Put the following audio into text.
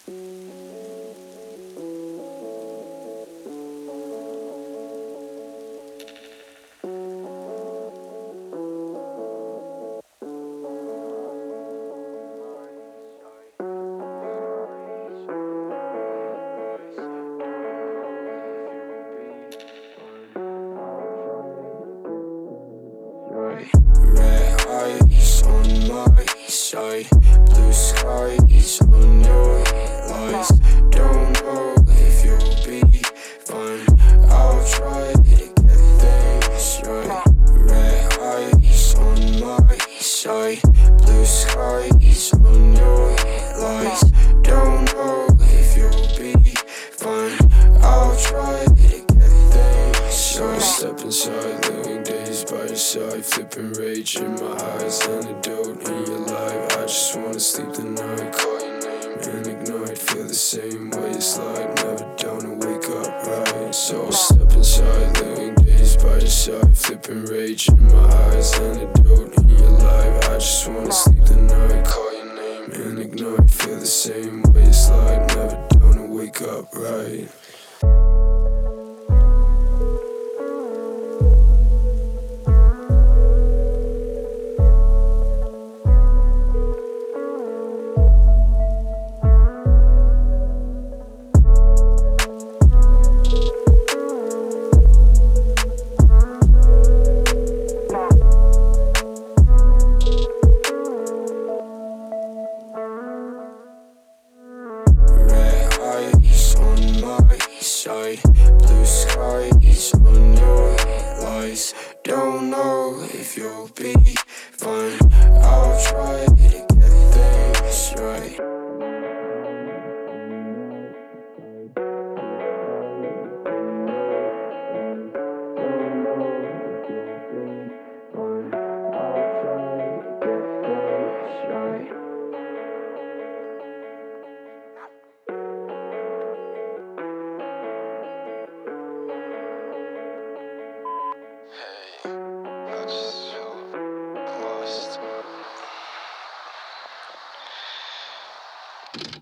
Red eyes on my side, blue skies on your lies. Don't know if you'll be fine. I'll try to get things right. Red eyes on my side, blue skies on your lies. Don't know if you'll be fine. I'll try to get things right. Step inside, living days by your side, flipping rage in my eyes, antidote in your life. I just wanna sleep the night, call your name and ignite. Feel the same way you slide, never down to wake up right. So I'll step inside, living days by your side, flipping rage in my eyes, antidote in your life. I just wanna sleep the night, call your name and ignite. Feel the same way you slide, never down to wake up right. Blue skies on your lies. Don't know if you'll be fine.